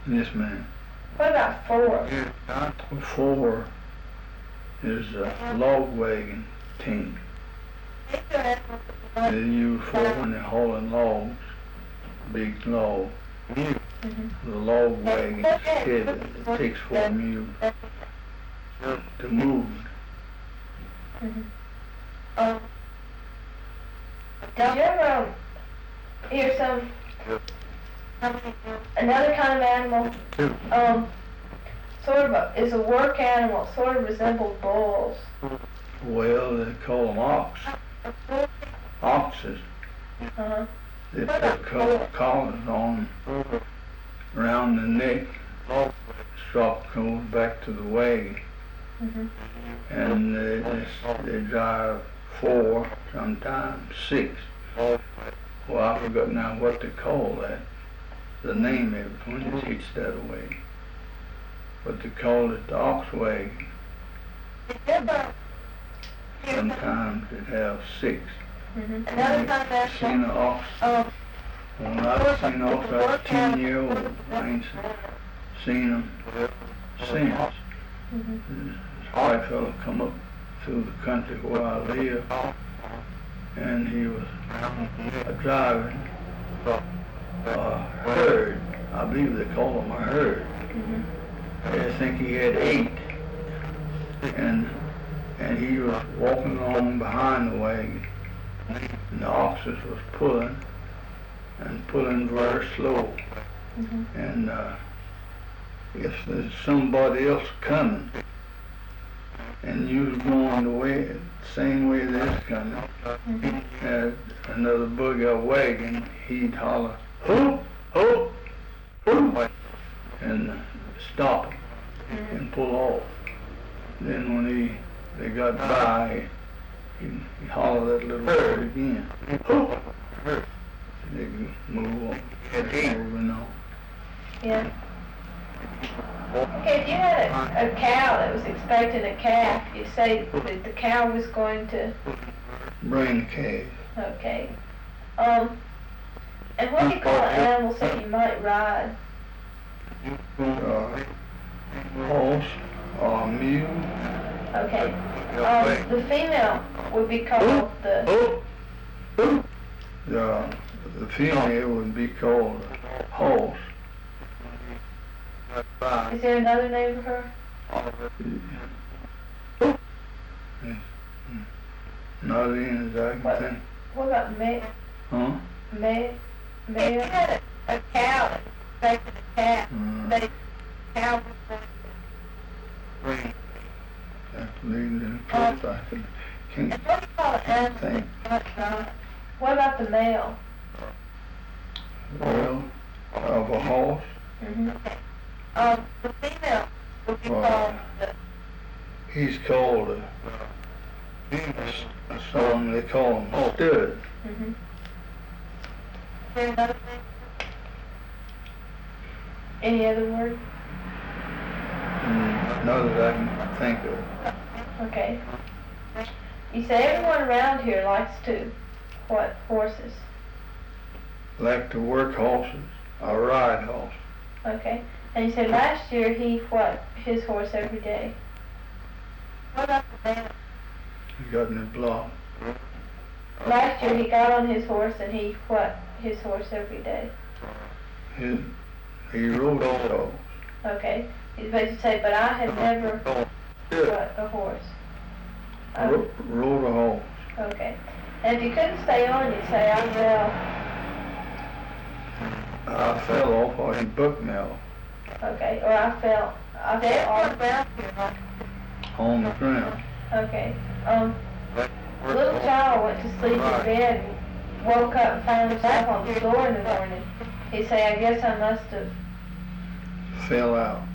Yes, ma'am. What about 4? 4 is a log wagon team. They use 4 when they're hauling logs, big log. The log wagon is heavy. It takes 4 mules to move. Did you ever hear another kind of animal? Sort of is a work animal. Sort of resembles bulls. Well, they call them oxes. They put collars on around the neck. Strap goes back to the wagon. And they drive 4, sometimes 6. Well, I forgot now what they call that. The name of it when it hits that way. But they call it the ox wagon. Sometimes it has 6. Seen an ox. When I've seen an ox, I was 10-year-old. I ain't seen them since. This white fella come up through the country where I live, and he was driving a herd. I believe they call them a herd. I think he had 8, and he was walking along behind the wagon, and the oxes was pulling very slow. And if there's somebody else coming, and you was going the same way this coming, and another buggy wagon, he'd holler, "Ho, ho, ho," and stop and pull off. Then when they got by, he'd holler that little word again, "Ho." They could move on. Yeah. Okay, if you had a cow that was expecting a calf, you say that the cow was going to bring the calf. Okay. And what do you call animals that you might ride? Horse or mule. Okay. The female would be called The female would be called a horse. Is there another name for her? Not in as I can think. What about male? Huh? Male? If you had a cow that expected a calf, the cow was going to That's leading to I can't what do you call an animal think. What about the male? Well, of a horse. The female would be called he's called a song they call him stud. Is there another name? Any other word? Not that I can think of. Okay. You say everyone around here likes to what? Horses. Like to work horses or ride horses. Okay. And you said last year he what? His horse every day. What about the man? He got in his block. Last year he got on his horse and he what? His horse every day. He rode his horse. Okay. He's supposed to say, but I have never what? A horse. Rode a horse. Okay. And if you couldn't stay on, you'd say, I fell off or he bucked me off. Okay. Or I fell on the ground here. On the ground. Okay. Little child went to sleep in bed and woke up and found himself on the floor in the morning. He say, I guess I must have Fell out.